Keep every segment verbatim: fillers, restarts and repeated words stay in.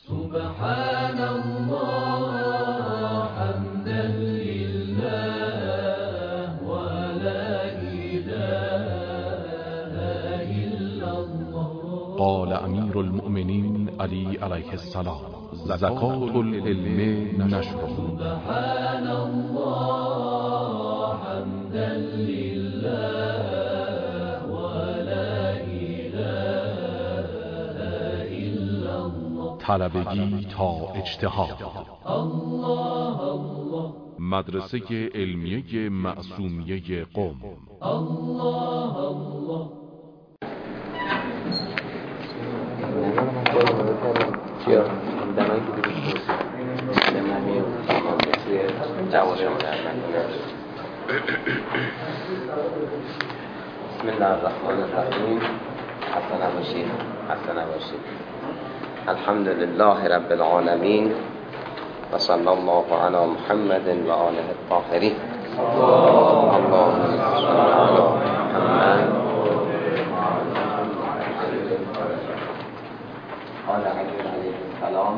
سبحان الله حمدا لله ولا إله إلا الله. قال امیر المؤمنین علی علیه السلام: زکات العلم نشره. سبحان الله حمدا لله ولا إله إلا الله. طلبگی تا اجتهاد. الله الله. مدرسه علمیه معصومیه قم. الله الله. چیا؟ دمایی که دیگه دمایی توی جواب شما در بسم الله الرحمن الرحیم. حسن باشید، حسن باشید. الحمد لله رب العالمین و صلی الله علی محمد و آله الطاهرین. اللهم صل علی محمد. قال علیه السلام: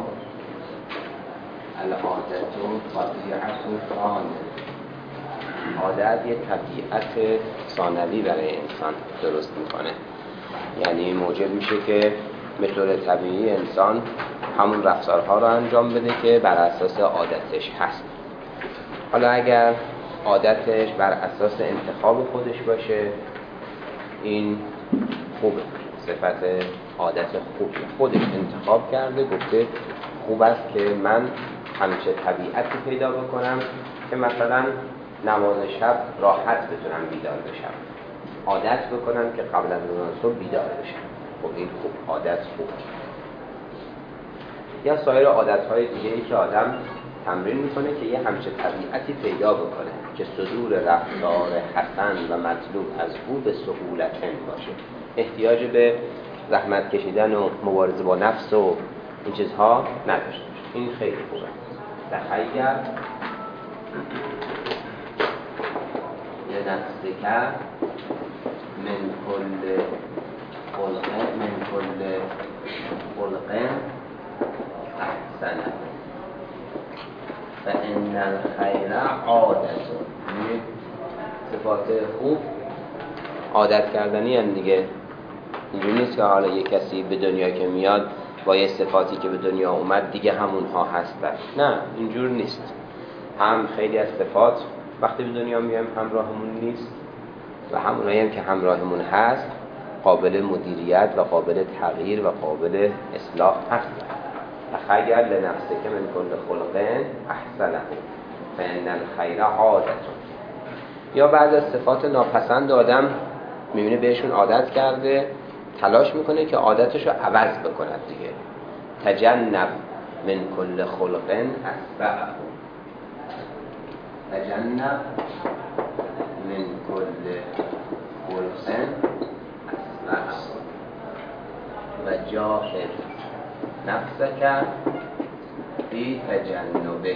العادت طبیعت ثانوی. عادت یه طبیعت ثانوی برای انسان درست میکنه، یعنی موجب میشه که به طور طبیعی انسان همون رفتارها رو انجام بده که بر اساس عادتش هست. حالا اگر عادتش بر اساس انتخاب خودش باشه، این خوبه، صفت عادت خوبی. خودش انتخاب کرده، گفته خوب است که من همچه طبیعتی پیدا بکنم که مثلا نماز شب راحت بتونم بیدار بشم، عادت بکنم که قبل از نماز صبح بیدار بشم. خب این خوب، عادت خوب. یا سایر عادت‌های دیگه‌ای که آدم تمرین میکنه که یه همچه طبیعتی پیدا بکنه که صدور رفتار حسن و مطلوب از او به سهولت باشه، احتیاج به زحمت کشیدن و مبارزه با نفس و این چیزها نداشته باشه. این خیلی خوبه. تخیر لنفسک من کل خلق من کل خلق احسن فان الخیر عادت. صفات خوب عادت کردنی هم دیگه. اینجوری نیست که حالا یه کسی به دنیا که میاد با یه صفاتی که به دنیا اومد دیگه همونها هستن. نه، اینجور نیست. هم خیلی از صفات وقتی به دنیا میایم همراهمون نیست و همونایی هم که همراهمون هست قابل مدیریت و قابل تغییر و قابل اصلاح هست. تخیر لنفسک من کل خلق احسنه فان الخیر عادت. یا بعض از صفات ناپسند آدم میبینه بهشون عادت کرده، تلاش میکنه که عادتشو عوض بکند دیگه. تجنب من کل خلق اسبعه. تجنب من کل خلق اسبعه و جاهد نفسک فی تجنبه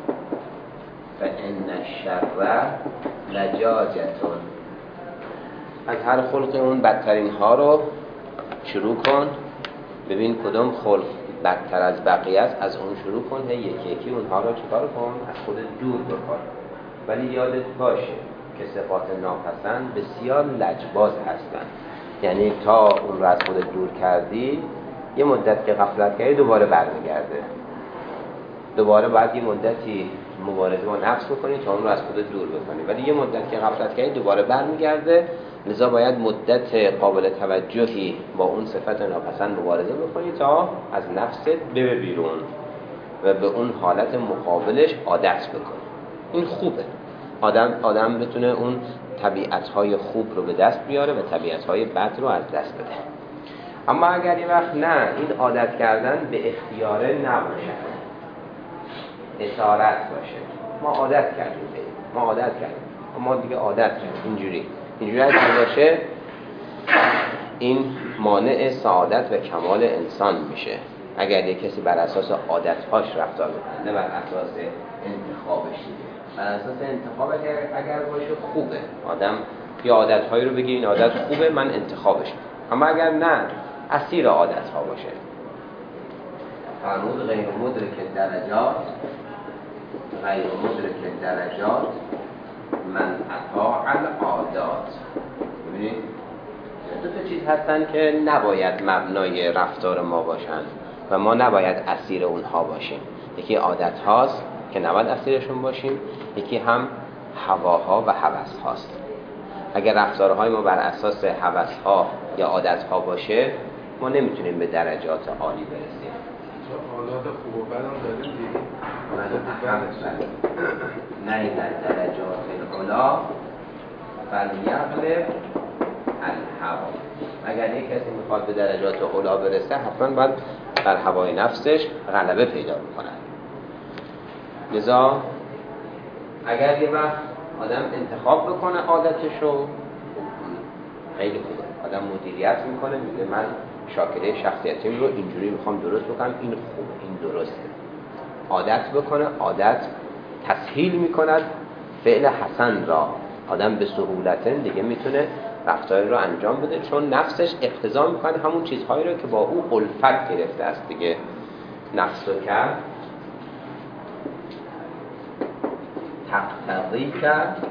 فان الشر لجاجة. از هر خلق اون بدترین ها رو شروع کن، ببین کدوم خلق بدتر از بقیه است، از اون شروع کن، هی یکی یکی اونها رو چکار کن، از خودت دور بکن. ولی یادت باشه که صفات ناپسند بسیار لجباز هستن، یعنی تا اون رو از خودت دور کردی یه مدت که غفلت کردی دوباره برمیگرده. دوباره باید یه مدتی مبارزه با نفس بکنی تا اون رو از خودت دور بکنی، ولی یه مدت که غفلت کردی دوباره برمیگرده. لذا باید مدت قابل توجهی با اون صفت ناپسند مبارزه بکنی تا از نفست بره بیرون و به اون حالت مقابلش عادت بکنی. این خوبه. آدم آدم بتونه اون طبیعت‌های خوب رو به دست بیاره و طبیعت‌های بد رو از دست بده. اما اگر یه وقت نه، این عادت کردن به اختیاره نباشه، اسارت باشه، ما عادت کردیم، ما عادت کردیم، ما دیگه عادت کردیم، اینجوری اینجوری اگه باشه، این مانع سعادت و کمال انسان میشه. اگر یک کسی بر اساس عادت‌هاش رفتار بکنه، نه بر اساس انتخابش. بر اساس انتخاب اگر اگر باشه خوبه، آدم یه عادت‌هایی رو بگه این عادت خوبه من انتخابش. اما اگر نه، اسیر عادت‌ها باشه، فرمود غیر مدرک درجات، غیر مدرک درجات من اطاع العادات. ببینید دو تا چیز هستن که نباید مبنای رفتار ما باشن و ما نباید اسیر اونها باشیم. یکی عادت هاست که نباید اسیرشون باشیم، یکی هم هواها و هوس هاست. اگر رفتارهای ما بر اساس هوس ها یا عادت ها باشه ما نمیتونیم به درجات عالی برسیم. حالات خوب و بد هم داریم دیگه. نه در درجات العلا فلیغلب الهوا. اگر یک کسی میخواد به درجات علا برسه حتما باید بر هوای نفسش غلبه پیدا میکنه. لذا اگر یه وقت آدم انتخاب بکنه عادتشو خیلی خوبه. آدم مدیریت میکنه، میگه من شاکله شخصیتیم رو اینجوری میخوام درست بکنم، این خوبه، این درسته. عادت بکنه، عادت تسهیل میکند فعل حسن را. آدم به سهولت دیگه میتونه رفتاری رو انجام بده، چون نفسش اقتضا میکنه همون چیزهایی رو که با او الفت گرفته است دیگه. نفس رو کرد تقتضی کرد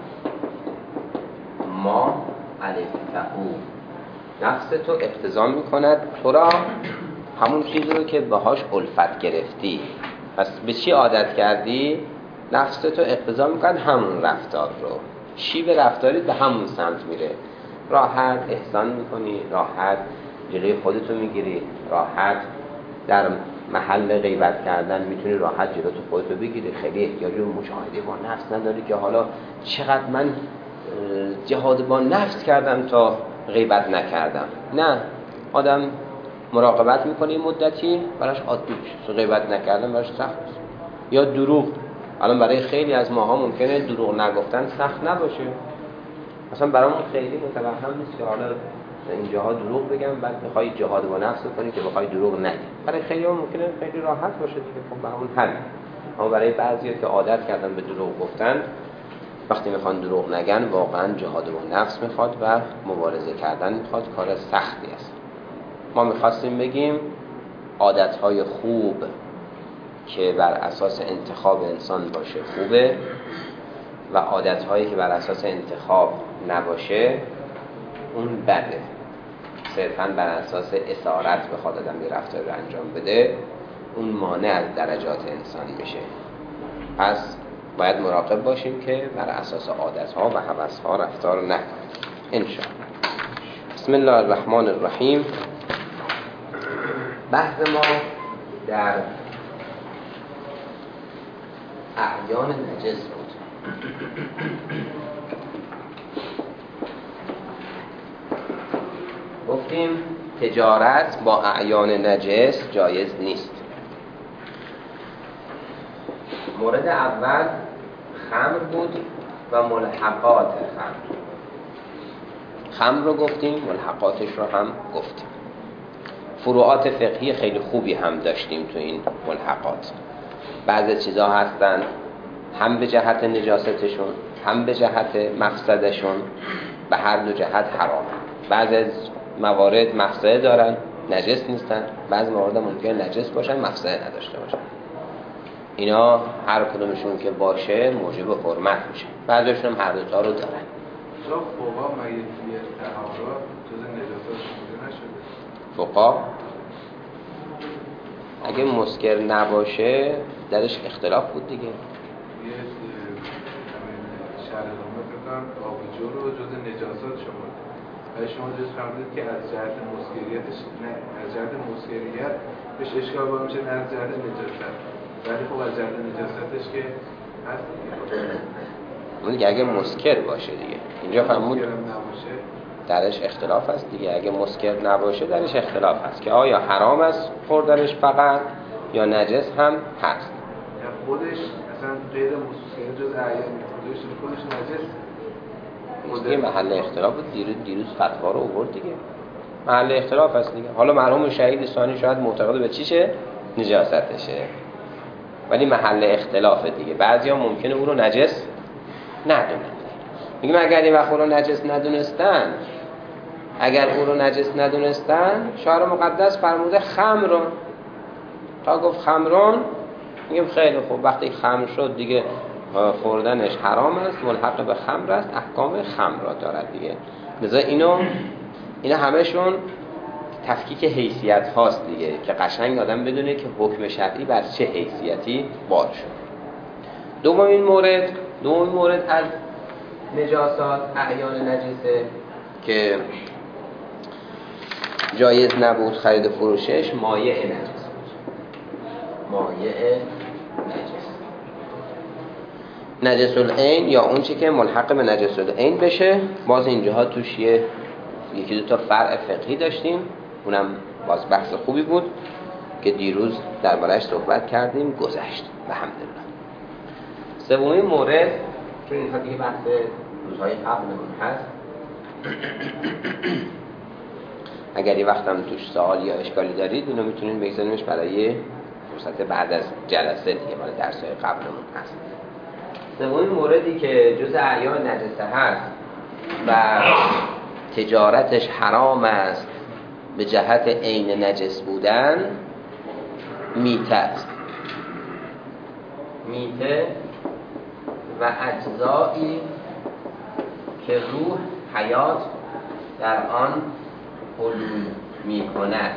ما علیفتهو. نفس تو اقتضا میکند تو را همون چیز رو که باهاش الفت گرفتی. پس به چی عادت کردی؟ نفس تو اقتضا میکند همون رفتار رو. شیب رفتاری به همون سمت میره. راحت احسان میکنی، راحت جلوی خودتو میگیری، راحت در محل غیبت کردن میتونی راحت جلوی خودتو بگیری. خیلی احتیاجی به مجاهده با نفس نداری که حالا چقدر من جهاد با نفس کردم تا غیبت نکردم. نه، آدم مراقبت میکنه مدتی براش عادی میشه، غیبت نکردن براش سخت. یا دروغ، الان برای خیلی از ماها ممکنه دروغ نگفتن سخت نباشه. مثلا برامون خیلی متوهم نیست که حالا اینجاها دروغ بگم بعد بخوای جهاد با نفس کنی که بخوای دروغ نگی. برای خیلی ها ممکنه خیلی راحت باشه دیگه، خب برامون حل. اما برای بعضیا که عادت کردن به دروغ گفتن، وقتی میخوان دروغ نگن واقعا جهاد با نفس میخواد و مبارزه کردن میخواد، کار سختی است. ما میخواستیم بگیم عادتهای خوب که بر اساس انتخاب انسان باشه خوبه و عادتهایی که بر اساس انتخاب نباشه اون بده. صرفاً بر اساس اسارت بخواد آدم یه رفتار رو انجام بده اون مانع از درجات انسان میشه. پس باید مراقب باشیم که بر اساس عادتها و هوسها رفتار نکنیم انشاءالله. بسم الله الرحمن الرحیم. بحث ما در اعیان نجس بود. گفتیم تجارت با اعیان نجس جایز نیست. مورد اول خمر بود و ملحقات خمر. خمر رو گفتیم، ملحقاتش رو هم گفتیم. فروعات فقهی خیلی خوبی هم داشتیم تو این ملحقات. بعضی چیزا هستن هم به جهت نجاستشون هم به جهت مفسدشون به هر دو جهت حرام. بعضی از موارد مفسده دارن نجس نیستن، بعضی موارد ممکن نجس باشن مفسده نداشته باشن. اینا هر کدومشون که باشه موجب حرمت میشه. بعضیشون هم هر دو تا رو دارن. جا فقها مگه توی طهارت جز نجاست شمرده نشده؟ فقها اگه مسکر نباشه درش اختلاف بود دیگه. یه شرطنامه بکنم آبجو رو جز نجاسات شمرده. و شما جز فرمودید که از جهت مسکریتش نه از جهت مسکریت بهش اشکال باید میشه، نه از جهت نجاست. ولی خب از جهت نجاستش که هست دیگه. اون دیگه اگه مسکر باشه دیگه. اینجا فرمود مسکر نباشه درش اختلاف هست دیگه. اگه مسکر نباشه درش اختلاف هست که آیا حرام است خوردنش فقط یا نجس هم هست. یا خودش اصلا غیر مسکر جز اعیان خودش خودش نجس. دیگه محل اختلاف بود. دیروز دیروز فتوا رو آورد دیگه. محل اختلاف هست دیگه. حالا مرحوم شهید ثانی شاید معتقد به چیشه؟ نجاستشه. ولی محل اختلاف دیگه. بعضیا ممکنه او رو نجس ندونن. میگم اگر این وقت او رو نجس ندونستن، اگر او رو نجس ندونستن، شعر مقدس فرموده خمر رو فقها گفت خمرون، میگیم خیلی خوب، وقتی خمر شد دیگه خوردنش حرام است، ملحق به خمر است، احکام خمر را دارد دیگه. لذا اینو اینا همشون تفکیک حیثیت هاست دیگه، که قشنگ آدم بدونه که حکم شرعی بر چه حیثیتی وارد شد. دومین مورد دومین مورد از نجاسات اعیان نجسه که جایز نبود خرید و فروشش، مایع نجس بود. مایع نجس، نجس العین یا اون چی که ملحق به نجس العین بشه. باز اینجاها توش یه یکی دو تا فرع فقهی داشتیم، اونم باز بحث خوبی بود که دیروز درباره‌اش صحبت کردیم، گذشت الحمدلله. سومین مورد، چون اینها دیگه بحث روزهای قبلمون هست، اگر یه وقت هم توش سوال یا اشکالی دارید اونو میتونید بگذاریمش برای فرصت بعد از جلسه دیگه، مال درس‌های قبلمون هست. سومین موردی که جز اعیان نجسه هست و تجارتش حرام است به جهت عین نجس بودن، میته است. میته و اجزایی که روح حیات در آن حلول می کند.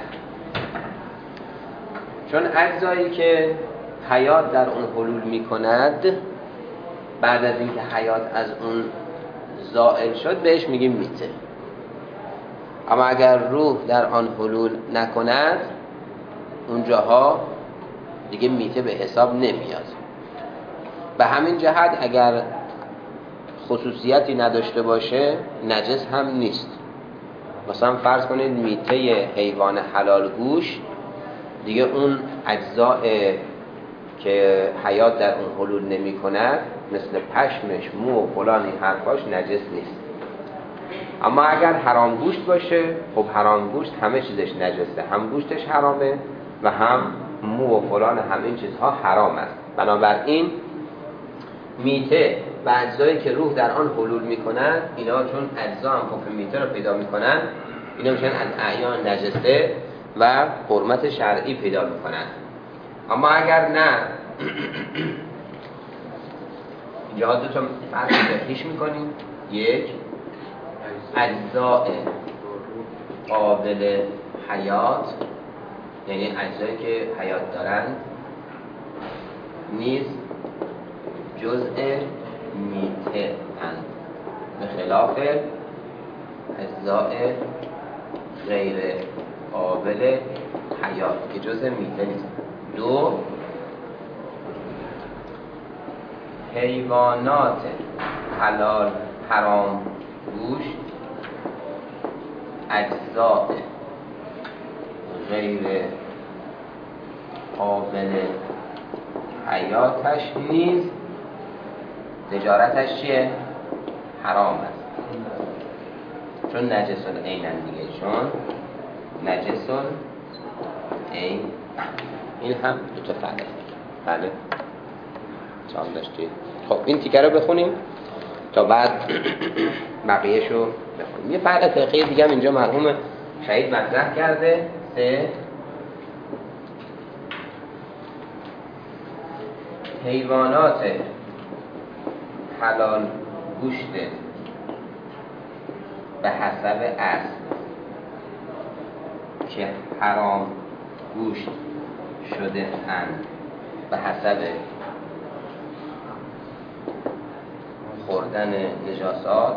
چون اجزایی که حیات در اون حلول می کند بعد از اینکه حیات از اون زائل شد بهش میگیم میته. اما اگر روح در آن حلول نکند اونجاها دیگه میته به حساب نمیاد. به همین جهت اگر خصوصیتی نداشته باشه نجس هم نیست. مثلا فرض کنید میته حیوان حلال گوش دیگه اون اجزاء که حیات در اون حلول نمی کند مثل پشمش، مو و فلان این حرفاش نجس نیست. اما اگر حرام گوشت باشه، خب حرام گوشت همه چیزش نجسه، هم گوشتش حرامه و هم مو و فلان همین چیزها حرام است. بنابراین میته و اجزایی که روح در آن حلول میکنن، اینا چون اجزا هم حکم میته رو پیدا میکنن، اینا میشن از اعیان نجسه و حرمت شرعی پیدا میکنن. اما اگر نه، اینجا دو تا فرق بهش میکنیم. یک، اجزاء قابل حیات، یعنی اجزایی که حیات دارند نیز جزء میته اند، به خلاف اجزاء غیر قابل حیات که جزء میته نیست. دو، حیوانات حلال حرام گوشت اجزاء غیر قابل حیاتش نیز تجارتش چیه؟ حرام است. چون نجس العین دیگه، چون نجس العین. این هم دو تا فرق. بله چام داشتید. خب این تیکه رو بخونیم تا بعد بقیه‌شو بخونیم. یه فرق فقهی دیگه هم اینجا مرحوم شهید مطرح کرده. سه، حیوانات حلال گوشت به حسب اصل که حرام گوشت شده اند به حسب خوردن نجاسات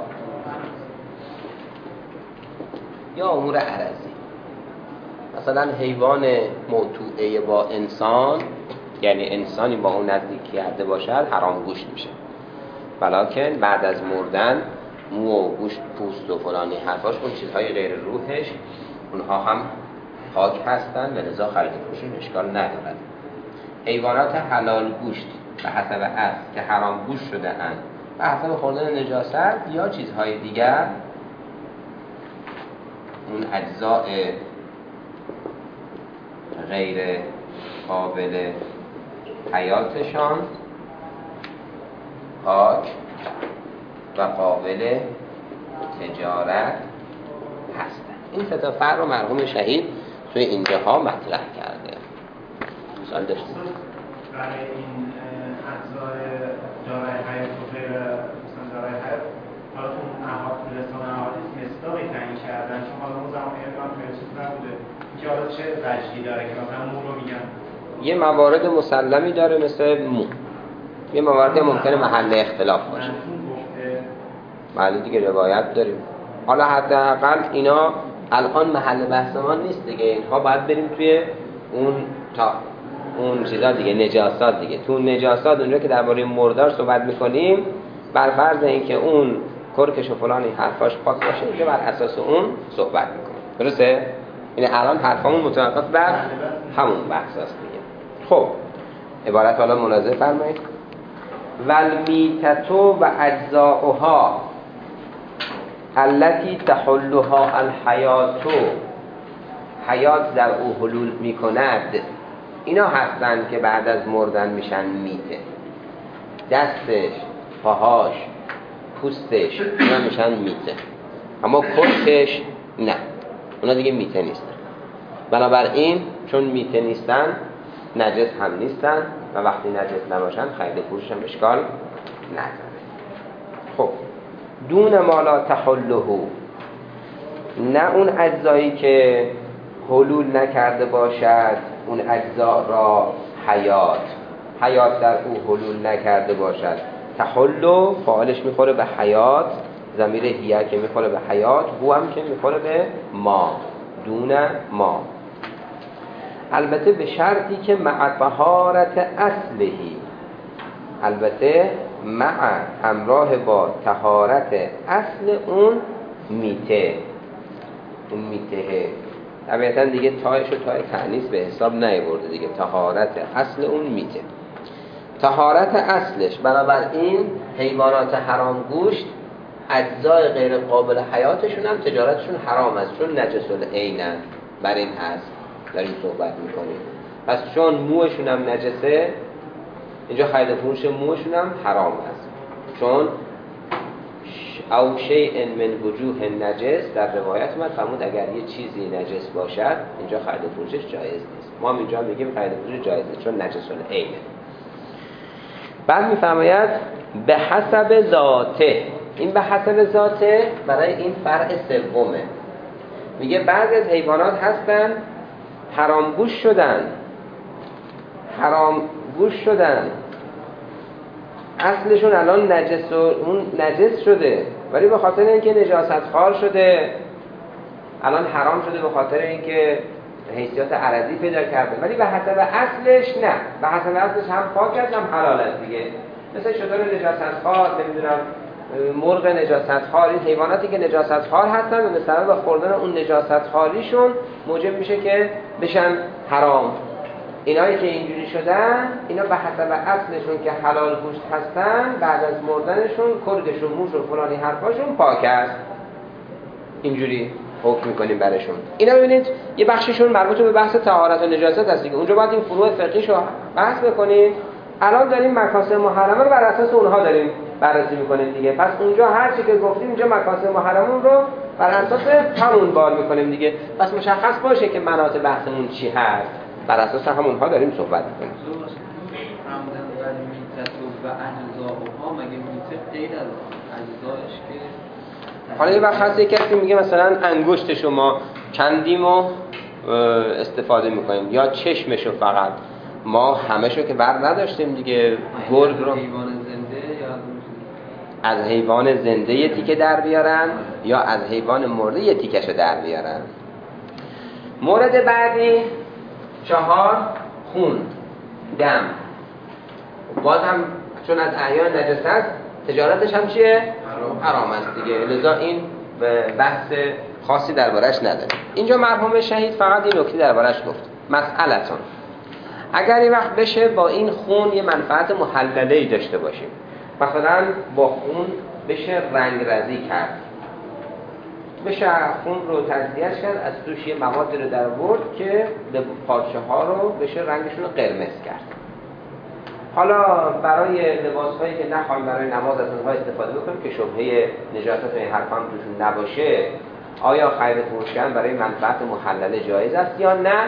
یا امور عرضی. مثلا حیوان موطوعه با انسان، یعنی انسانی با اون نزدیکی کرده باشد، حرام گوشت میشه. ولیکن بعد از مردن مو و گوشت، پوست و فلانی حرفاش، اون چیزهای غیر روحش، اونها هم پاک هستن و لذا خرید و فروششون اشکال ندارد. حیوانات حلال گوشت به حسب اصل که حرام گوشت شده اند به حسب خوردن نجاست یا چیزهای دیگر، اون اجزاء غیر قابل حیاتشان پاک و قابل تجارت هستند. این سه تا فرق رو مرحوم شهید توی اینجاها مطرح کرده. سوال داشتید؟ برای این اجزای دارای حیات و غیر مثلا دارای حیات حالا تو نهاد رسان احادیث مصداقی تعیین کردن چون حالا اون زمان علمان فرسوس نبوده که حالا چه وجهی داره که مثلا مو رو میگن یه موارد مسلمی داره مثل مو، یه موارد ممکنه محل اختلاف باشه. بله دیگه روایت داریم. حالا حداقل اینا الان محل بحث ما نیست دیگه، اینها باید بریم توی اون تا اون چیزا دیگه، نجاسات دیگه. تو نجاسات اونجا که درباره مردار صحبت میکنیم بر فرض اینکه اون کرکش و فلان این حرفاش پاک باشه، اینجا بر اساس اون صحبت میکنیم. درسته؟ این الان حرفامون متوقف بر همون بحث است دیگه. خب عبارت حالا ملاحظه فرمایید. والمیتتو و اجزاؤها التي تحلها الحیاتو، حیات در او حلول میکند، اینا هستن که بعد از مردن میشن میته. دستش، پاهاش، پوستش اینا میشن میته، اما کرکش نه، اونا دیگه میته نیستن. بنابراین چون میته نیستن نجس هم نیستن و وقتی نجس نباشن خرید فروش هم اشکال نداره. خب دون ما لا تحله، نه اون اجزایی که حلول نکرده باشد اون اجزا را حیات، حیات در او حلول نکرده باشد. تحلو فاعلش میخوره به حیات، ضمیر هیه که میخوره به حیات، هو هم که میخوره به ما، دون ما. البته به شرطی که مع طهارت اصلهی، البته مع همراه با طهارت اصل اون میته، اون میته طبیعتا دیگه تایش و تای تعنیس به حساب نیاورده دیگه، طهارت اصل اون میته، طهارت اصلش. بنابراین حیوانات حرام گوشت اجزای غیر قابل حیاتشون هم تجارتشون حرام است، چون نجس العینن. بر این هست داریم صحبت میکنیم. پس چون موشون هم نجسه، اینجا خرید فروش موشون هم حرام است، چون او شیء من وجوه نجس در روایت اومد فرمود اگر یه چیزی نجس باشد اینجا خرید فروشش جایز نیست. ما هم اینجا میگیم خرید فروش جایزه چون نجس العینه. بعد میفرماید به حسب ذاته، این به حسب ذاته برای این فرع سومه. میگه بعضی از حیوانات هستن حرام گوش شدن، حرام گوش شدن اصلشون الان نجس و اون نجس شده، ولی به خاطر اینکه نجاست خوار شده الان حرام شده، به خاطر اینکه حیثیت عرضی پیدا کرده، ولی به حسب اصلش نه، به حسب اصلش هم پاک است هم حلال است دیگه. مثل شتر نجاست خوار، نمیدونم مرغ نجاست خوار، این حیواناتی که نجاست خوار هستن و به سبب خوردن اون نجاست خواریشون موجب میشه که بشن حرام. اینایی که اینجوری شدن اینا به حسب اصلشون که حلال گوشت هستن بعد از مردنشون کرگشون موش و فلانی حرفاشون پاک است، اینجوری حکم میکنیم برشون. اینا ببینید یه بخششون مربوط به بحث طهارت و نجاست هست دیگه، اونجا باید این فروع فقهیشو بحث بکنیم. الان داریم مکاسب محرمه رو بر اساس اونها داریم بررسی میکنیم دیگه. پس اونجا هر چی که گفتیم اینجا مکاسب محرمون رو بر اساس همون بار میکنیم دیگه. پس مشخص باشه که مناط بحثمون چی هست، بر اساس همونها داریم صحبت میکنیم. و اجزاؤها مگه میته غیر از اجزایش که حالا یه وقت هست یک کسی میگه مثلا انگشت شما کندیم و استفاده میکنیم یا چشمشو، فقط ما همشو که بر نداشتیم دیگه. گرگ رو حیوان زنده یا از حیوان زنده یه تیکه در بیارن یا از حیوان مرده یه تیکشو در بیارن. مورد بعدی چهار، خون، دم. باز هم چون از احیان نجس هست تجارتش هم چیه؟ حرام است دیگه، لذا این بحث خاصی دربارش نداره. اینجا مرحوم شهید فقط این نکته دربارش گفت. مسئلتون اگر این وقت بشه با این خون یه منفعت محلله‌ای داشته باشیم، مثلا با خون بشه رنگ رزی کرد، بشه خون رو تجزیهش کرد، از توش یه مواد رو در آورد که پارچه ها رو بشه رنگشون رو قرمز کرد. حالا برای لباس هایی که نخواهیم برای نماز از اونها استفاده بکنیم که شبهه نجاست و این حرفا توشون نباشه، آیا خرید فروش کردن برای منفعت محلله جایز است یا نه؟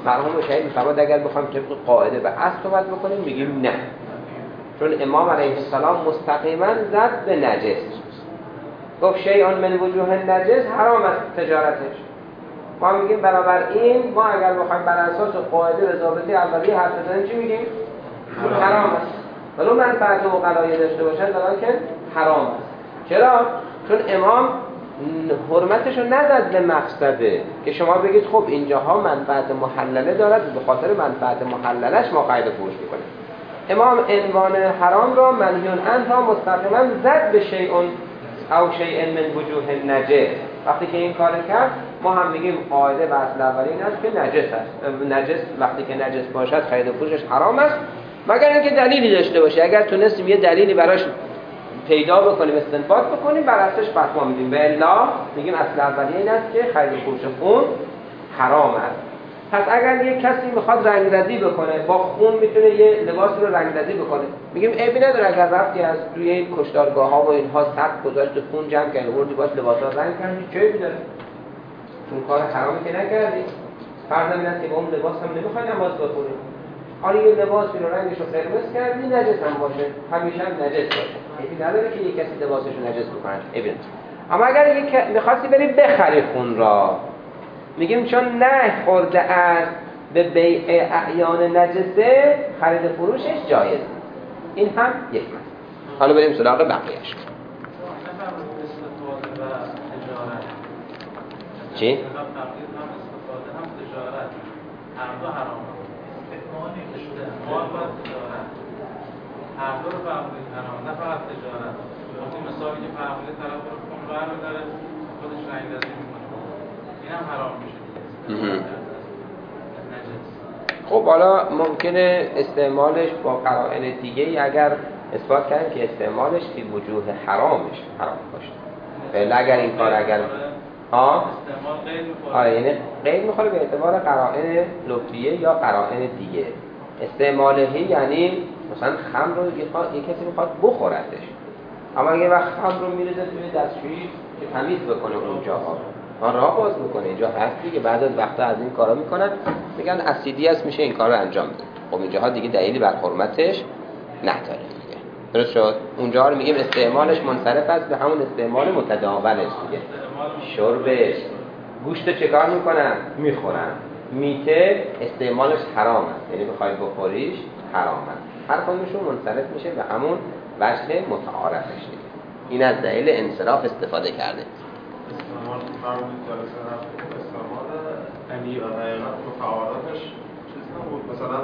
مرحوم شهید میفرماد اگر بخوایم طبق قاعده و اصل صحبت بکنیم میگیم نه، چون امام علیه السلام مستقیما زد به نجس، گفت شیء من وجوه نجس حرام است تجارتش. ما میگیم بنابراین ما اگر بخوایم بر اساس قاعده و ضابطه اولیه حرف بزنیم چی میگیم؟ حرام است، ولو منفعت عقلایی داشته باشد ولیکن حرام است. چرا؟ چون امام حرمتش رو نزد به مقصده که شما بگید خب اینجاها منفعت محلله دارد، به خاطر منفعت محللش ما قید فروش میکنیم. امام عنوان حرام را منهیون عنه را مستقیما زد به شیء او شیء من وجوه نجس. وقتی که این کار کرد ما هم میگیم قاعده و اصل اولی این است که نجس است. نجس وقتی که نجس باشد خرید و فروشش حرام است، مگر اینکه دلیلی داشته باشه. اگر تونستیم یه دلیلی براش پیدا بکنیم، استنباط بکنیم، بر اساسش فتوا میدیم. و الا میگیم اصل اولیه این است که خرید و فروش خون حرام است. پس اگر یک کسی میخواد رنگرزی بکنه، با خون میتونه یه لباس رو رنگرزی بکنه، میگیم عیبی نداره اگر رفتی از توی این کشتارگاه ها و اینها سخت گذاشت خون جمع کردی وردی باش لباسا رنگ کردی، چه عیبی داره؟ چون کار حرامی که نکردی. فرض این است که با اون لباس هم نمیخوای نماز بخونی. حالا یه لباسی رو رنگش رو قرمز کردی، نجس هم باشه، همیشه هم نجس باشه. عیبی نداره که یک کسی لباسش رو نجس بکنه، عیبی نداره. اما اگر یک می‌خواستی بری بخری خون را، میگیم چون نه خورده است به بیع اعیان نجسه، خرید فروشش جایز. این هم یک مسئله. حالا بریم سراغ بقیه‌اش. چی؟ هر دو رو فرمودید حرام، نه فقط تجارت. وقتی مثالی که فرمودید طرف رو خون برمی‌داره خودش رنگ‌رزی می‌کنه، این هم حرام میشه. خب حالا ممکنه استعمالش با قرائن دیگه اگر اثبات کردیم که استعمالش فی وجوه حرامش حرام باشه. ولی اگر این کار اگر ها استعمال غیر می‌خوره. آره یعنی غیر می‌خوره به اعتبار قرائن لطفیه یا قرائن دیگه. استعمالهی یعنی مثلا خمر رو یه کسی میخواد بخورتش، اما اگه وقت خمر رو میرزه توی دستشویی که تمیز بکنه اونجاها، آن راه باز بکنه، اینجا هست دیگه. بعد از وقتا از این کارا میکنن، میگن اسیدی است میشه این کار رو انجام بده. خب اینجاها دیگه دلیلی بر حرمتش نداره دیگه. درست شد؟ اونجا رو میگیم استعمالش منصرف است به همون استعمال متداولش دیگه. شربش، گوشت چه کار میکنن؟ میخورن. میته استعمالش حرام است، یعنی بخوای بخوریش حرام است. هر کدومشون منصرف میشه به همون وجه متعارفش دیگه. این از دلیل انصراف استفاده کرده. استعمال فرمودید جلسه رفت استعمال علی و حیوانات متعارفش چیز نبود، مثلا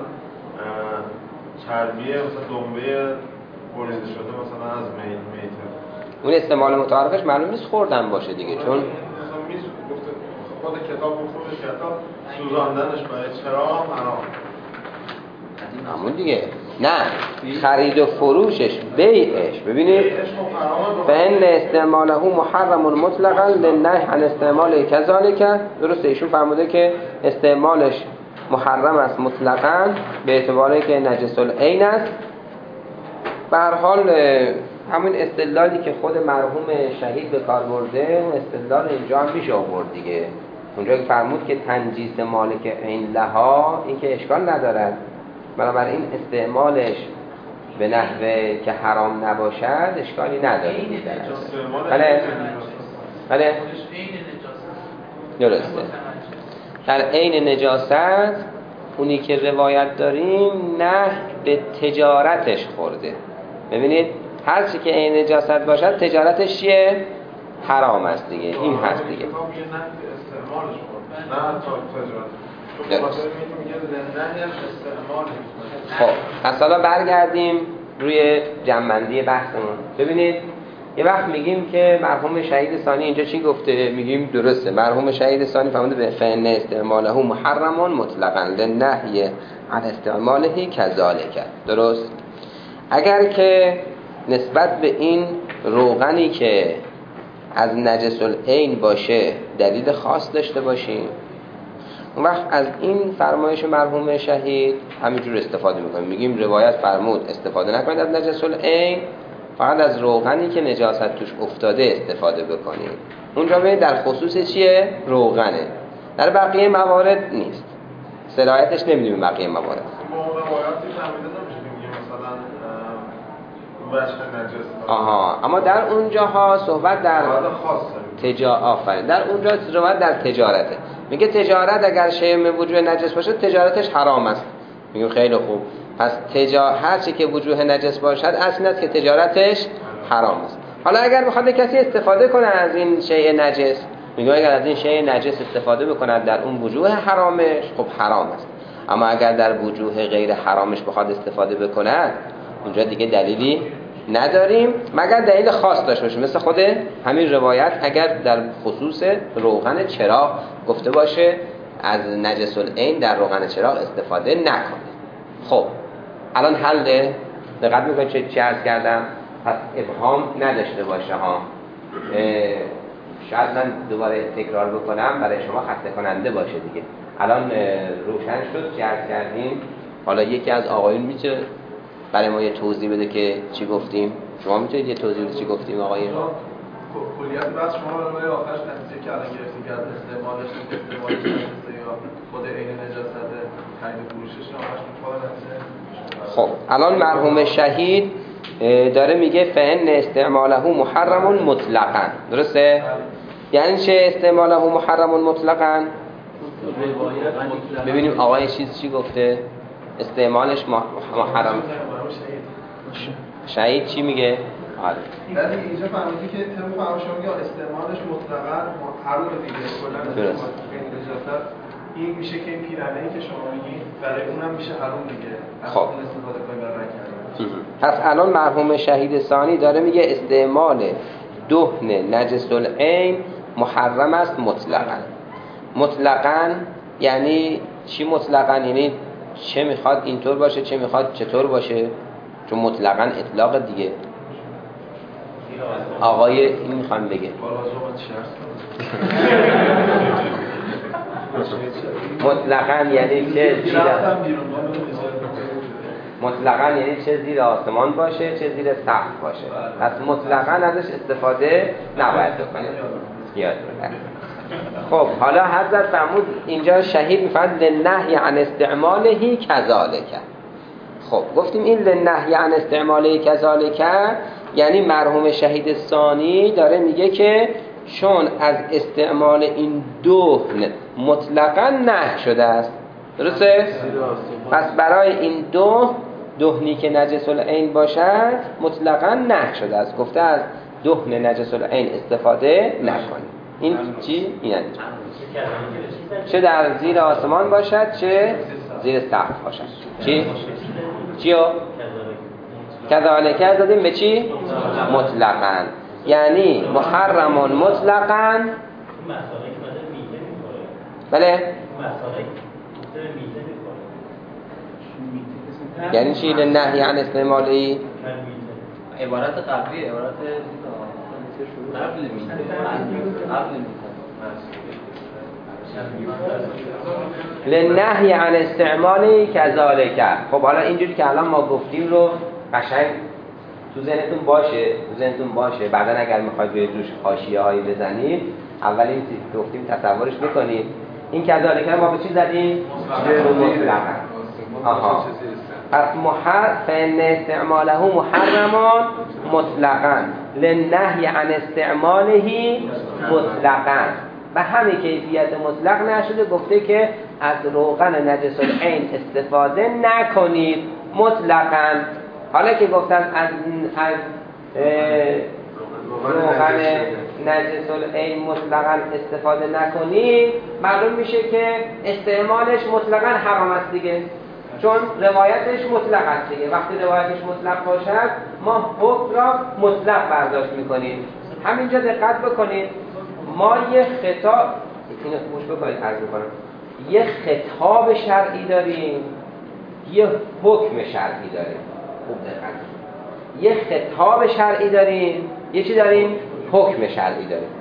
چربیه مثلا دنبه بریده شده مثلا از میت میته. اون استعمال متعارفش معلوم نیست خوردن باشه دیگه، چون مثلا میز گفته خود کتاب خودش کتاب سوزاندنش برای چرا حرام. همون دیگه. نه خرید و فروشش، بیعش. ببینید فإن استعماله محرم مطلقا للنهی عن استعمال کذالک. درسته ایشون فرموده که استعمالش محرم است مطلقا به اعتباری که نجس العین است. به هر حال همین استدلالی که خود مرحوم شهید به کار برده، اون استدلال اینجا هم میشه آورد دیگه. اونجا که فرمود که تنجیس مالک عین لها، این که اشکال ندارد، بنابراین استعمالش به نحوه که حرام نباشد اشکالی نداره. بله بله درسته. در عین نجاست اونی که روایت داریم نه به تجارتش خورده. ببینید هر چی که عین نجاست باشد تجارتش چیه؟ حرام است دیگه. این هست دیگه. خب پس حالا برگردیم روی جمع‌بندی بحثمون. ببینید یه وقت میگیم که مرحوم شهید ثانی اینجا چی گفته؟ میگیم درسته، مرحوم شهید ثانی فرموده به فإن استعماله محرم مطلقا للنهی عن استعماله کذالک. درست؟ اگر که نسبت به این روغنی که از نجس العین باشه دلیل خاص داشته باشیم، اون وقت از این فرمایش مرحوم شهید همینجور استفاده میکنیم. میگیم روایت فرمود استفاده نکنید از نجس العین، فقط از روغنی که نجاست توش افتاده استفاده بکنید. اونجا ببینید در خصوص چیه؟ روغنه. در بقیه موارد نیست. سرایتش نمیدیم بقیه موارد. ما روایاتی فهمیده نمیشه که میگه مثلا وجه نجس. آها، اما در اونجاها صحبت در تجا آفرین در اونجا صحبت در تجارته. میگه تجارت اگر شیء من وجوه نجس باشه تجارتش حرام است. میگم خیلی خوب، پس تجا هر چی که وجوه نجس باشد اصل است که تجارتش حرام است. حالا اگر بخواد کسی استفاده کنه از این شیء نجس، میگه اگر از این شیء نجس استفاده بکند در اون وجوه حرامش، خب حرام است. اما اگر در وجوه غیر حرامش بخواد استفاده بکند، اونجا دیگه دلیلی نداریم مگر دلیل خاص داشته باشه، مثل خود همین روایت اگر در خصوص روغن چراغ گفته باشه از نجس العین در روغن چراغ استفاده نکنه. خب الان حل دقت میکنید چه چی عرض کردم؟ پس ابهام نداشته باشه ها. شاید من دوباره تکرار بکنم برای شما خسته کننده باشه دیگه. الان روشن شد چی عرض کردیم. حالا یکی از آقایون میشه برای ما یه توضیح بده که چی گفتیم؟ شما میتونید یه توضیح بده چی گفتیم آقایون؟ کلیت بحث شما رو روی آخرش نتیجه که الان گرفتیم که از استعمالش استعمالش یا خود عین نجاست خرید فروشش آخرش مطابق نتیجه. خب الان مرحوم شهید داره میگه فإن استعماله محرم مطلقاً. درسته؟ یعنی چه استعماله محرم مطلقاً؟ ببینیم آقای چیز چی گفته؟ استعمالش محرم. شهید چی میگه؟ آره. ولی اینجا فهمیدی که تم فهم شما میگه استعمالش مطلقاً محرم دیگه کلا درست. این میشه که این پیرنه‌ای که شما میگید برای اونم میشه حرام دیگه. خب استفاده کنیم برای رنگ. پس الان مرحوم شهید ثانی داره میگه استعمال دهن نجس العین محرم است مطلقاً. مطلقاً یعنی چی مطلقاً؟ یعنی چه میخواد اینطور باشه چه میخواد چطور باشه؟ چون مطلقاً اطلاق دیگه. آقای این میخوام بگه مطلقاً یعنی چه زیر مطلقاً یعنی چه زیر آسمان باشه چه زیر سقف باشه. پس مطلقاً ازش استفاده نباید بکنید. یاد بگیرید. خب حالا حضرت فرمود اینجا شهید میفرماد لنهی عن استعماله کذالک. خب گفتیم این لنهی عن استعماله کذالک یعنی مرحوم شهید ثانی داره میگه که چون از استعمال این دهن مطلقاً نهی شده است. درسته؟ پس برای این دهن دهنی که نجس العین باشد مطلقاً نهی شده است. گفته از دهن نجس العین استفاده نکنید. این چی؟ این هست. چه در زیر آسمان باشد چه زیر سقف باشد. چی؟ چیو؟ کذالک دادیم به چی؟ مطلقاً. یعنی محرم مطلقاً. بله؟ یعنی چی لنهی عن استعمالی؟ عبارت قبلی عبارت قبل میده قبل میده لنهی عن استعمالی کذالک. خب حالا اینجوری که الان ما گفتیم رو قشنگ تو ذهنتون باشه تو ذهنتون باشه بعدن اگر میخواید روی روش حاشیه هایی بزنید اول این چیزی که گفتیم تصورش بکنید. این کذالک رو ما به چی زدیم؟ مطلقاً. آها پس محر فإن استعماله محرم مطلقاً للنهی عن استعماله مطلقاً. و همین کیفیت مطلق نشده گفته که از روغن نجس العین استفاده نکنید مطلقاً. حالا که گفتن از از روغن نجس العین مطلقاً استفاده نکنید معلوم میشه که استعمالش مطلقاً حرام است دیگه، چون روایتش مطلق است دیگه. وقتی روایتش مطلق باشد ما حکم را مطلق برداشت میکنیم. همینجا دقت بکنید ما یه خطاب اینو گوش بکنید عرض میکنم یه خطاب شرعی داریم یه حکم شرعی داریم. خوب دقت یه خطاب شرعی داریم یه چی داریم؟ حکم شرعی داریم.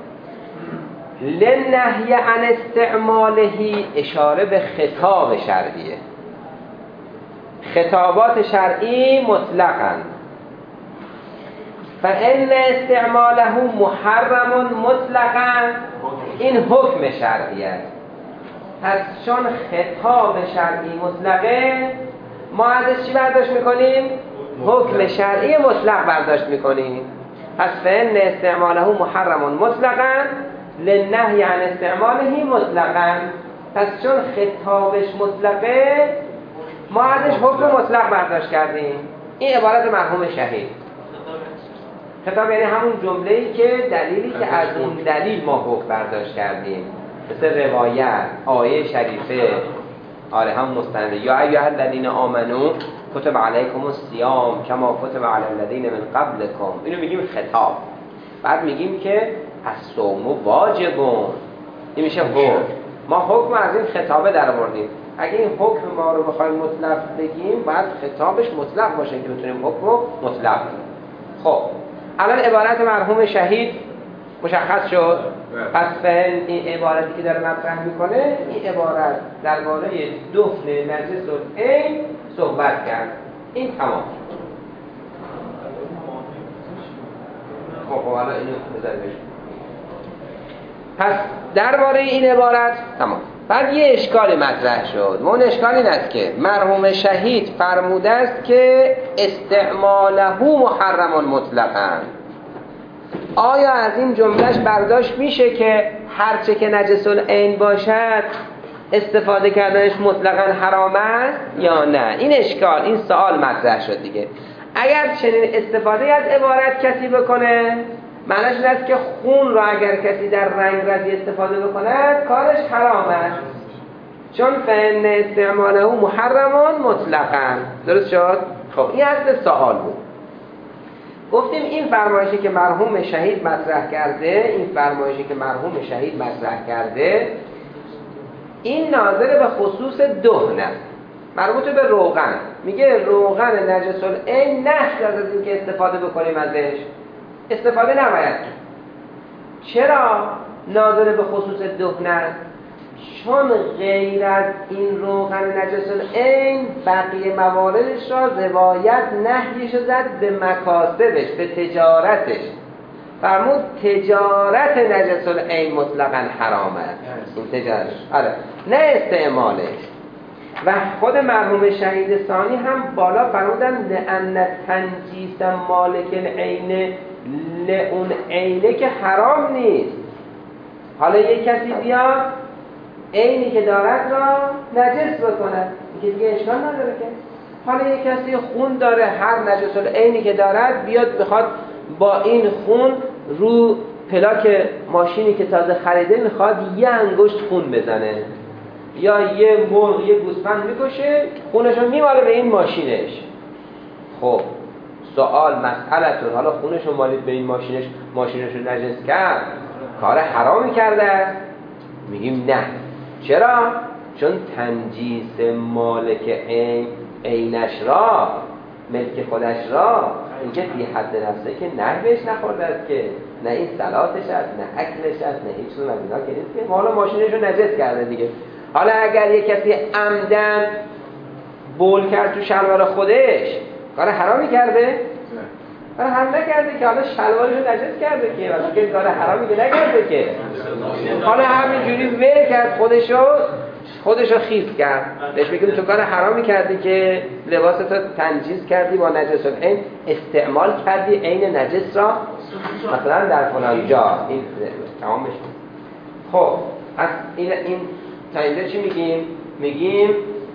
لنهی عن استعماله اشاره به خطاب شرعیه. خطابات شرعی مطلقاً. فإن استعماله محرم مطلقاً این حکم شرعی است. پس چون خطاب شرعی مطلقه ما ازش چی برداشت میکنیم؟ حکم شرعی مطلق برداشت میکنیم. پس فإن استعماله محرم مطلقا للنهی عن استعماله مطلقا. پس چون خطابش مطلقه ما ازش حکم مطلق برداشت کردیم. این عبارت مرحوم شهید. خطاب یعنی همون جمله‌ای که دلیلی که از اون دلیل ما حکم برداشت کردیم، مثل روایت، آیه شریفه، آره هم مستند یا ایها الذین آمنو کتب علیکم الصیام کما کتب علی الذین من قبلکم. اینو میگیم خطاب. بعد میگیم که الصوم واجبون. این میشه حکم. ما حکم از این خطابه در آوردیم. اگه این حکم ما رو بخوایم مطلق بگیم باید خطابش مطلق باشه که بتونیم حکم رو مطلق بگیم. خب الان عبارت مرحوم شهید مشخص شد. پس فعل این عبارتی که داره مطرح میکنه، این عبارت درباره دفن نجس العین صحبت کرد. این تمام شد. خب خب الان اینو بذاریم. پس درباره این عبارت تمام. بعد یه اشکال مطرح شد. اون اشکال این است که مرحوم شهید فرموده است که استعماله محرم مطلقاً. آیا از این جملهش برداشت میشه که هرچه که نجس العین باشد استفاده کردنش مطلقاً حرام است یا نه؟ این اشکال، این سوال مطرح شد دیگه. اگر چنین استفاده از عبارت کسی بکنه، معنیش این است که خون را اگر کسی در رنگ رزی استفاده بکند کارش حرام است، چون فإن استعماله محرم مطلقاً. درست شد؟ خب این اصل سوال بود. گفتیم این فرمایشی که مرحوم شهید مطرح کرده، این فرمایشی که مرحوم شهید مطرح کرده این ناظر به خصوص دهن است، مربوط به روغن. میگه روغن نجس العین نهی از این که استفاده بکنیم ازش، استفاده نباید. چرا ناظر به خصوص دهن است؟ چون غیر از این روغن نجس العین بقیه مواردش را روایت نهیش زد به مکاسبش، به تجارتش. فرمود تجارت نجس العین مطلقاً حرام است. این تجارتش، آره، نه استعمالش. و خود مرحوم شهید ثانی هم بالا فرمودن لأن تنجیس مالک العین لأون عینه که حرام نیست. حالا یک کسی بیاد عینی که دارد را نجس بکنه، این که دیگه اشکال نداره که. حالا یک کسی خون داره، هر نجس العینی که دارد بیاد بخواد با این خون رو پلاک ماشینی که تازه خریده میخواد یه انگشت خون بزنه، یا یه مرغ یه گوسفند میکشه خونشو میماله به این ماشینش. خب سوال مسئلتون، حالا خونشو مالید به این ماشینش، ماشینشو نجس کرد، کار حرامی کرده؟ میگیم نه. چرا؟ چون تنجیس مالک عین عینش را، ملک خودش را، اینکه فی حد نفسه که نه بهش نخورده است، که نه این صلاتش است، نه اکلش است، نه هیچ چیز از اینا که نیست، که حالا ماشینش رو نجس کرده دیگه. حالا اگر یک کسی عمدن بول کرد تو شلوار خودش، کار حرامی کرده؟ کار حرام نکرده که، حالا شلوارش رو نجس کرده که، واسه که کار حرامی که نکرده که. حالا همینجوری ول کرد خودشو، خودشو خیس کرد، بهش بگیم تو کار حرامی کردی که لباستو تنجیز کردی با نجس العین، استعمال کردی عین نجس را مثلا در فلان جا. این تمام بشه. خب از این این تا اینجا چی میگیم؟ میگیم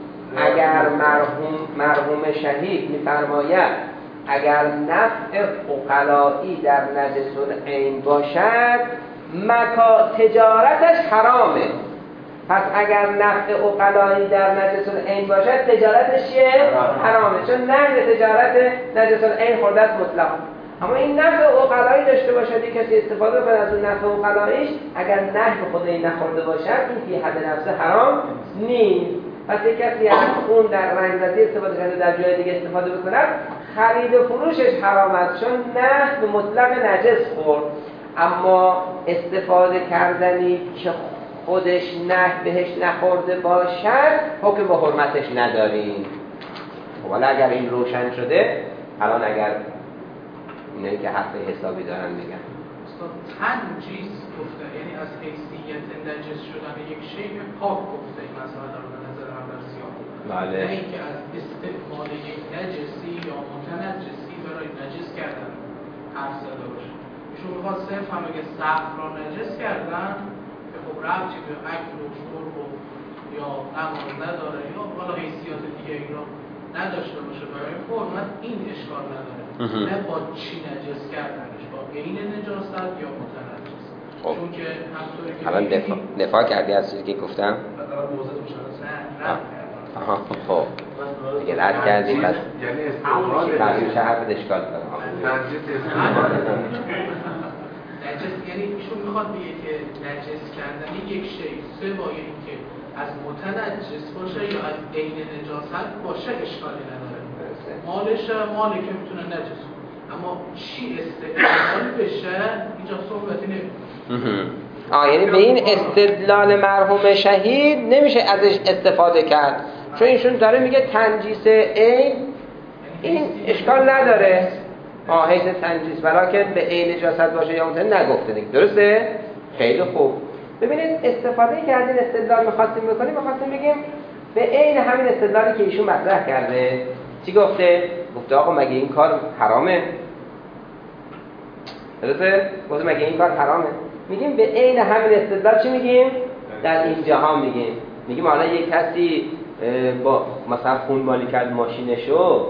اگر مرحوم مرحوم شهید میفرماید اگر نفع عقلایی در نجس العین باشد مکا تجارتش حرامه. پس اگر نفع عقلایی در نجس العین باشد تجارتش چیه؟ حرامه، چون نهی تجارت نجس العین خورده است مطلق. اما این نفع عقلایی داشته باشد، یک کسی استفاده کنه از اون نفع عقلاییش، اگر نهی به خود این نخورده باشد این فی حد نفسه حرام نیست. پس یک کسی از خون در رنگ‌زدی استفاده کنه در جای دیگه استفاده بکنه، خرید و فروشش حرام است، چون نه به مطلق نجس خورد. اما استفاده کردنی که خودش نه بهش نخورده باشد حکم به حرمتش نداریم. حالا اگر این روشن شده، الان اگر اینایی که حرف حسابی دارن میگن استاد تنجیس گفته، یعنی از حیثیت نجس شدن یک شیء پاک گفته این مسئله در نظر من در سیاق، بله. نه اینکه از استعمال یک نجسی یا متنجسی برای نجس کردن حرف زده باشه. ایشون میخواد صرف هم بگه سقف را نجس کردن که خب ربطی به اکل و شرب و یا نماز نداره یا حالا حیثیات دیگه ای را نداشته باشه برای فرمت، این اشکال نداره. نه با چی نجس کردنش، با عین نجاست یا متنجس. خب. چون که همطوری که الان دفاع, دفاع کردی از چیزی که گفتم؟ نه نه آها خب دیگه رد کردی پس یعنی استعمال تغییر میشه حرف اشکال داره. تنجیس استعمال نجس یعنی ایشون میخواد بگه که نجس کردن یک شی سوای اینکه از متنجس باشه یا از عین نجاست باشه اشکالی نداره. مالش مالی که میتونه نجس کنه، اما چی استعمال بشه اینجا صحبتی نمیشه. آه یعنی به این استدلال مرحوم شهید نمیشه ازش استفاده کرد، چون ایشون داره میگه تنجیس عین این اشکال نداره. آه حیث تنجیس ولیکن به عین نجاست باشه یا متن نگفته دیگه. درسته؟ خیلی خوب. ببینید استفاده کردین استدلال می‌خواستیم بکنیم، می‌خواستیم بگیم به عین همین استدلالی که ایشون مطرح کرده چی گفته؟ گفته آقا مگه این کار حرامه؟ درسته؟ گفته مگه این کار حرامه؟ میگیم به عین همین استدلال چی میگیم؟ در اینجا ها میگیم میگیم حالا یک کسی با مثلا خون مالی کرد ماشینشو،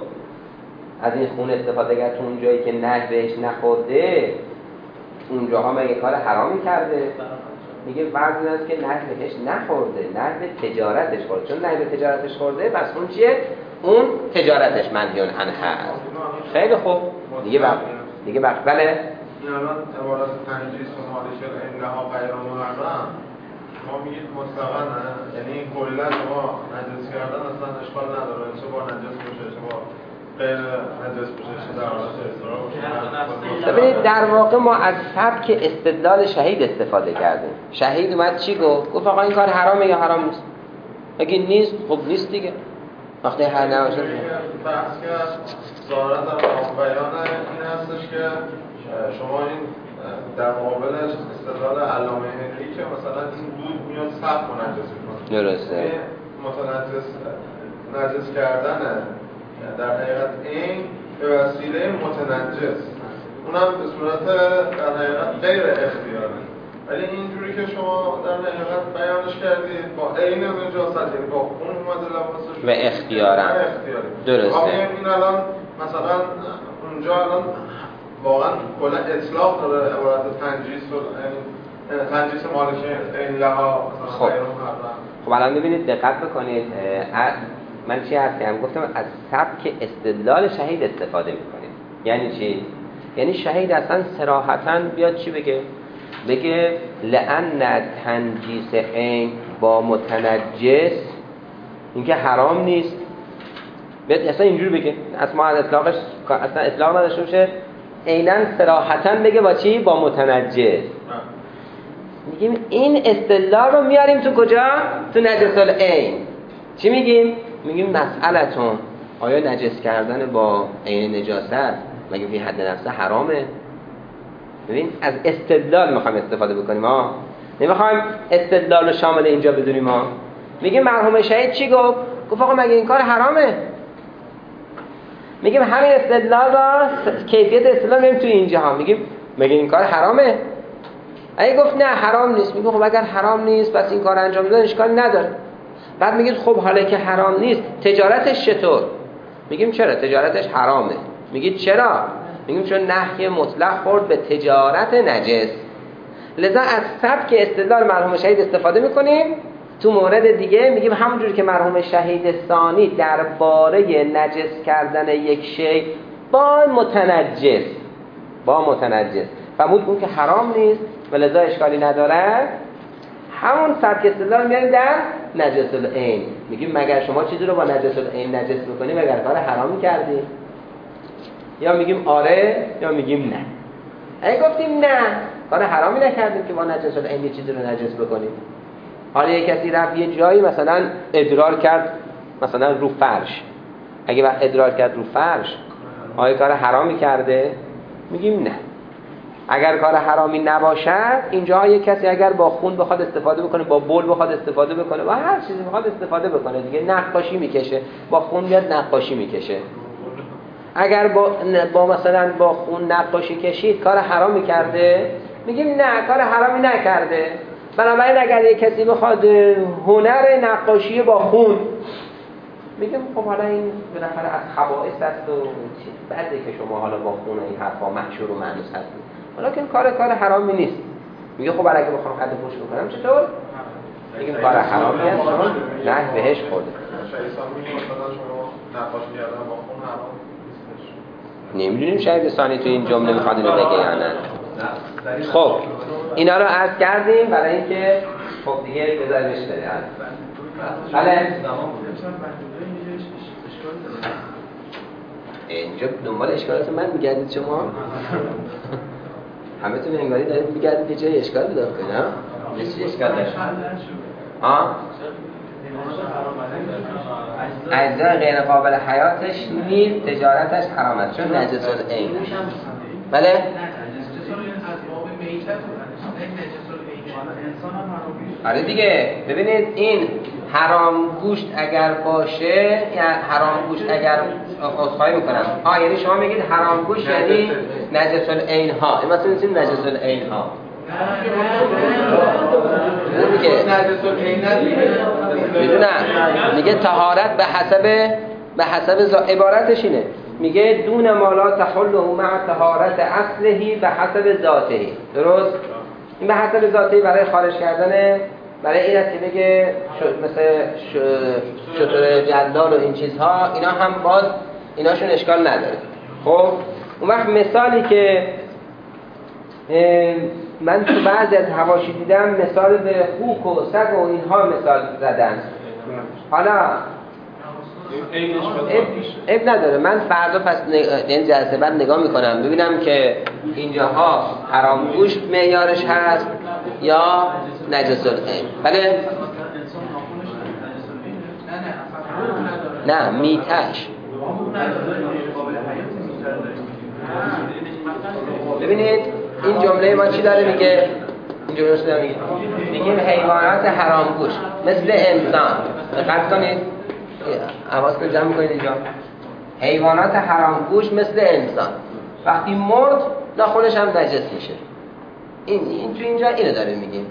از این خون استفاده کرد تو اون جایی که نه بهش نخورده، اونجاها مگه کار حرامی کرده؟ میگه فرض این است که نه بهش نخورده، نه به تجارتش خورده، چون نه به تجارتش خورده بس اون چیه؟ اون تجارتش منهیون عنه هست. خیلی خوب دیگه وقت دیگه وقت بله این الان عبارت تنجیس و مالش اینها غیر محرم ما میگید مستقنه، یعنی کلا شما نجس کردن اصلا اشکال نداره، چه با نجس باشه چه با غیر نجس باشه، چه در حالت اضطرار باشه. ببینید در واقع ما از سبک استدلال شهید استفاده کردیم. شهید اومد چی گفت؟ گفت آقا این کار حرامه یا حرام نیست؟ اگه نیست خب نیست دیگه. وقتی هر نباشه بحث که ظاهرا در بیان این هستش که شما این در مقابلش استدلال علامه هنری که مثلا این دود میاد سقف و نجس میکنه. درسته. متنجس نجس کردن در حقیقت این به وسیله متنجس، اونم به صورت در حقیقت غیر اختیاره، ولی اینجوری که شما در حقیقت بیانش کردید با عین نجاست، یعنی با خون اومده لباسش و اختیارا درسته. این الان مثلا اونجا الان واقعا کلا اطلاق داره عبارت تنجیس و تنجیس مالش این لها خب خب الان ببینید دقت بکنید، من چی عرض کردم؟ گفتم از سبک استدلال شهید استفاده میکنیم. یعنی چی؟ یعنی شهید اصلا صراحتاً بیاد چی بگه؟ بگه لأن تنجیس عین با متنجس اینکه حرام نیست. بیاد اصلا اینجوری بگه، اصلا از اطلاقش اصلا اطلاق نداشته باشه، عیناً صراحتاً بگه با چی؟ با متنجس. میگیم این استدلال رو میاریم تو کجا؟ تو نجس العین. چی میگیم؟ میگیم مسئلتون آیا نجس کردن با عین نجاست مگه فی حد نفسه حرامه؟ ببین از استدلال میخوایم استفاده بکنیم ها، نمیخوایم استدلال رو شامل اینجا بدونیم ها. میگیم مرحوم شهید چی گفت؟ گفت آقا مگه این کار حرامه؟ میگیم همین استدلال را کیفیت استدلال میگیم تو اینجا ها، میگیم مگه این کار حرامه؟ اگه گفت نه حرام نیست، میگم خب اگر حرام نیست پس این کار انجام دادن اشکال نداره. بعد میگید خب حالا که حرام نیست تجارتش چطور؟ میگیم چرا تجارتش حرامه. میگید چرا؟ میگیم چون نهی مطلق خورد به تجارت نجس، لذا از سبک استدلال مرحوم شهید استفاده میکنیم. تو مورد دیگه میگیم همونجوری که مرحوم شهید ثانی درباره نجس کردن یک شی با متنجس با متنجس فرمود اون که حرام نیست و لذا اشکالی نداره، همون سبک استدلال میاریم در نجس العین. میگیم مگر شما چیزی رو با نجس العین نجس بکنی مگر کار حرامی کردی؟ یا میگیم آره یا میگیم نه. اگه گفتیم نه کار حرامی نکردیم که با نجس العین یه چیزی رو نجس بکنیم. حالا یه کسی رفت یه جایی مثلا ادرار کرد مثلا رو فرش، اگه وقت ادرار کرد رو فرش آیا کار حرامی کرده؟ میگیم نه. اگر کار حرامی نباشد اینجا یک کسی اگر با خون بخواد استفاده بکنه، با بول بخواد استفاده بکنه، با هر چیزی بخواد استفاده بکنه دیگه، نقاشی میکشه، با خون میاد نقاشی میکشه. اگر با با مثلا با خون نقاشی کشید کار حرامی کرده؟ میگیم نه، کار حرامی نکرده. بنابراین اگر یک کسی بخواد هنر نقاشی با خون، میگم خب حالا این بالاخره از خبائث است و چیز بده که شما حالا با خون این حرفا محشور و مأنوس هستید، ولی کار کار حرامی نیست. میگه خب اگه بخوام قد پوش بکنم چطور؟ میگم کار حرامی است چون نه بهش خورده. نمیدونیم شاید ثانی تو این جمله میخواد اینو بگه یا نه. خب اینا رو عرض کردیم برای اینکه خب دیگه بذاریمش بره. بله اینجا دنبال اشکالات من میگردید شما؟ همه تون انگاری دارید میگردید که جای اشکال بدار کنم؟ چه اشکال دارید؟ ها؟ اجزای غیر قابل حیاتش نیز تجارتش حرام است چون نجس العین. بله؟ آره دیگه ببینید این حرام گوشت اگر باشه یا حرام گوشت اگر عذرخواهی میکنم ها یعنی شما میگید حرام گوشت یعنی نجس العین ها، این مثلا میگیم نجس العین ها میدونم میگه طهارت به حسب به حسب عبارتش اینه، میگه دون مالا تحله مع طهارت اصلهی به حسب ذاتهی. درست؟ این به حسب ذاتهی برای خارج کردن برای این است که بگه مثل شطور جلال و این چیزها اینا هم باز ایناشون اشکال نداره. خب اون وقت مثالی که من تو بعضی از حواشی دیدم مثال به خوک و سگ و اینها مثال زدن. حالا اب نداره، من فردا پس این جلسه بعد نگاه میکنم ببینم که اینجاها حرام گوشت معیارش هست یا نجس العین. بله؟ نه میتش. ببینید این جمله ما چی داره میگه؟ این جمله چی داره میگه؟ میگیم حیوانات حرام گوشت مثل انسان. دقت کنید، حواستون جمع کنید اینجا. حیوانات حرام گوشت مثل انسان وقتی مرد ناخنش هم نجس میشه. این این تو اینجا اینو داره میگیم.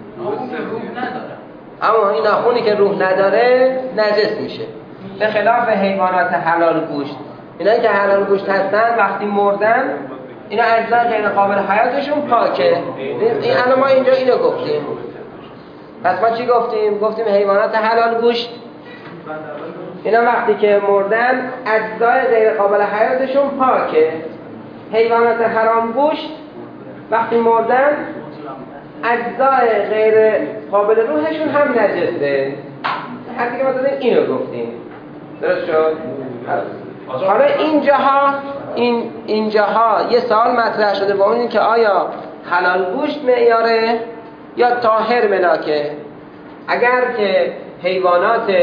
اما این ناخونی که روح نداره نجس میشه، به خلاف حیوانات حلال گوشت. اینایی که حلال گوشت هستن وقتی مردن اینا اجزا غیر قابل حیاتشون پاکه. این الان ما اینجا اینو گفتیم. پس ما چی گفتیم؟ گفتیم حیوانات حلال گوشت اینا وقتی که مردن اجزای غیر قابل حیاتشون پاکه. حیوانات حرام گوشت وقتی مردن اجزای غیر قابل روحشون هم نجسه. حتی که ما دادیم اینو گفتیم. درست شد؟ حالا اینجاها این اینجاها یه سوال مطرح شده با اون این که آیا حلال گوشت معیاره یا طاهر ملاکه؟ اگر که حیوانات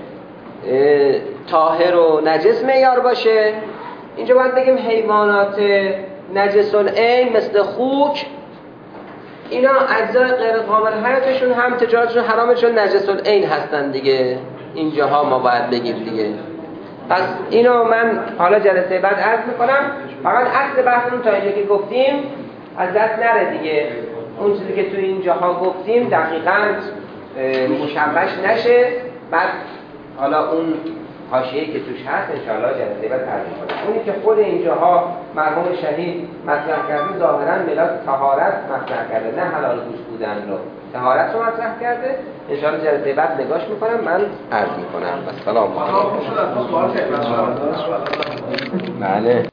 طاهر و نجس معیار باشه اینجا باید بگیم حیوانات نجس العین مثل خوک اینا اجزای غیر قابل حیاتشون هم تجارتشون حرامه چون نجس العین هستن دیگه. اینجاها ما باید بگیم دیگه. پس اینو من حالا جلسه بعد عرض میکنم. فقط اصل بحثمون تا اینجا که گفتیم از دست نره دیگه. اون چیزی که تو اینجاها گفتیم دقیقاً مشوش نشه. بعد حالا اون حاشیه‌ای که توش هست انشاءالله جلسه بعد عرض میکنم. اونی که خود اینجاها مرحوم شهید مطرح کرده ظاهراً ملاک طهارت مطرح کرده، نه حلال گوشت بودن رو، طهارت رو مطرح کرده. انشاءالله جلسه بعد نگاش میکنم، من عرض میکنم. السلام علیکم. بله.